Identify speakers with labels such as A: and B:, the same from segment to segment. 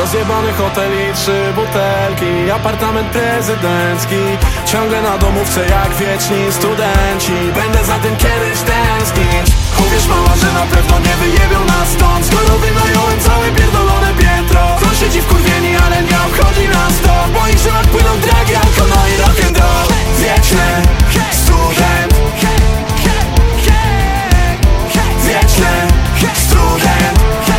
A: Rozjebany hotel i 3 butelki, apartament prezydencki. Ciągle na domówce jak wieczni studenci. Będę za tym kiedyś tęsknić. Uwierz mała, że na pewno nie wyjebią nas stąd, skoro wynająłem całe pierdolone piętro. To siedzi wkurwieni, ale nie obchodzi nas to. W moich żyłach płyną dragi, alkohol i rock'n'roll. Wieczny student, wieczny student.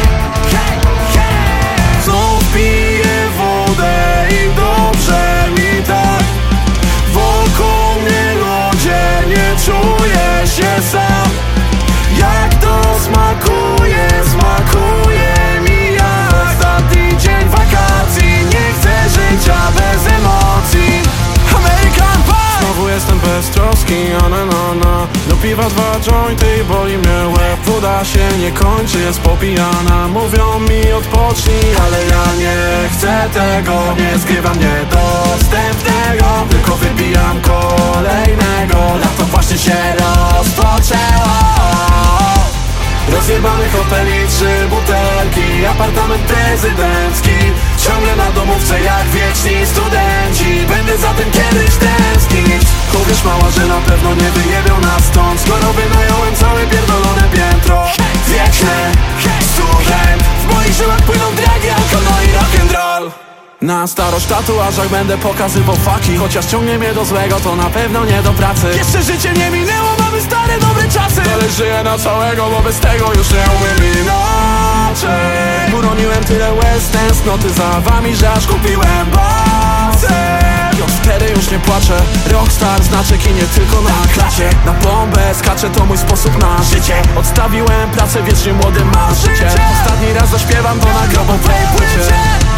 A: Znów piję wodę i dobrze mi tak. Wokół mnie ludzie, nie czuję się sam. Jak to smakuje, smakuje mi jak ostatni dzień wakacji. Nie chcę życia bez emocji. American Pie! Znowu jestem bez troski, do piwa 2 jointy i boli mnie łeb. Woda się nie kończy, jest popijana. Mówią mi odpocznij, ale ja nie chcę tego. Nie zgrywa mnie dostępnego, tylko wypijam kolejnego. Lato właśnie się rozpoczęło. Rozjebany hotel i 3 butelki, apartament prezydencki. Ciągle na domówce jak wieczni studenci. Będę za tym kiedyś tęsknić. Uwierz mała, że na pewno nie wyjebią nas stąd, skoro wynająłem całe pierdolone piętro. Wieczny student, w moich żyłach płyną dragi, alkohol i rock'n'roll. Na starość tatuażach będę pokazywał faki. Chociaż ciągnie mnie do złego, to na pewno nie do pracy. Jeszcze życie nie minęło, mamy stare dobre czasy. Ale żyję na całego, bo bez tego już nie umiem inaczej. Uroniłem tyle łez tęsknoty za wami, że aż kupiłem basen. Od wtedy już nie płaczę. Rockstar, znaczek i nie tylko na klacie. Na bombę skaczę, to mój sposób na życie. Odstawiłem pracę, wiecznie młody ma życie. Ostatni raz zaśpiewam to na grobowej płycie.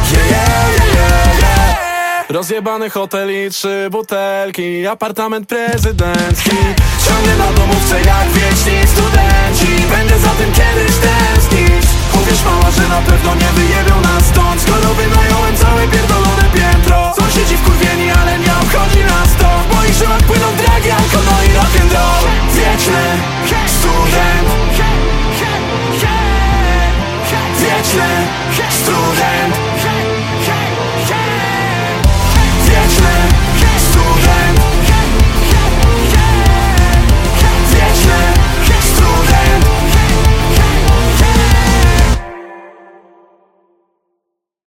A: Rozjebany hotel i 3 butelki, apartament prezydencki. Ciągle na domówce jak wieczni studenci. Będę za tym kiedyś tęsknić. Uwierz mała, że na pewno nie wyjebią nas stąd, skoro wynająłem całe pierdolone